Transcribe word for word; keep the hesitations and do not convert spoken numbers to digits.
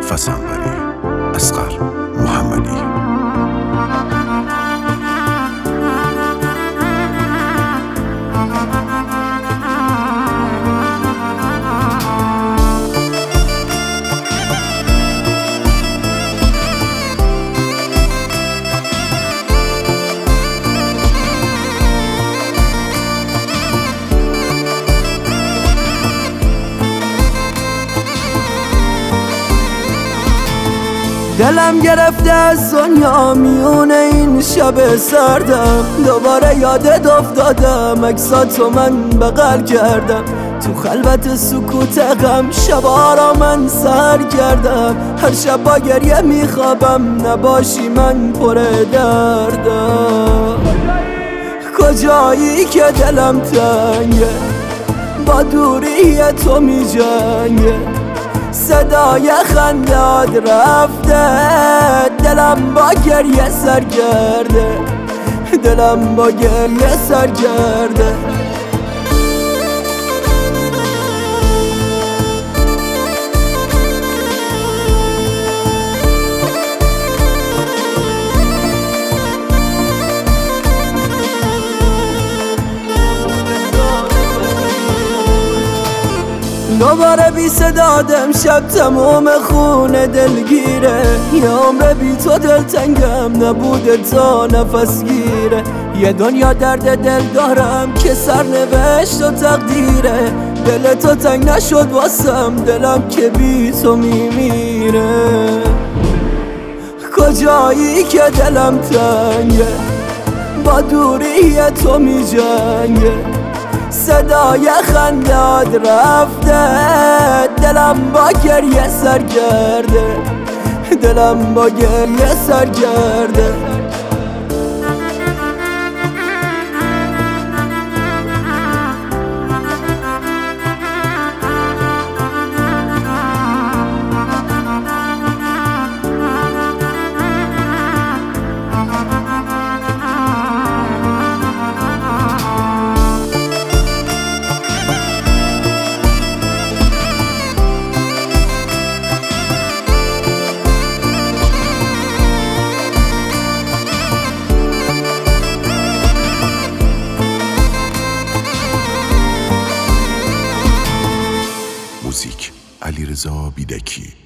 نفس انوری، اصغر محمدی. دلم گرفته از دنیا میونه این شب سردم، دوباره یادت افتادم عکساتو من بغل کردم، تو خلوت سکوت غم شبا را من سر کردم، هر شب با گریه میخوابم نباشی من پر دردم. کجایی که دلم تنگه با دوری تو می جنگه، صدای خندات رفته دلم با گریه سرگرده، دلم با گریه سرگرده. دوباره بی صدادم شب تموم خونه دلگیره، یه عمر بی تو دلتنگم نبوده تا نفس گیره، یه دنیا درد دل دارم که سرنوشت و تقدیره، دل تو تنگ نشد واسم دلم که بی تو میمیره. کجایی که دلم تنگه با دوری تو می جنگه، صدای خندات رفته دلم با گریه سرگرده، دلم با گریه سرگرده. موزیک علیرضا بیدکی.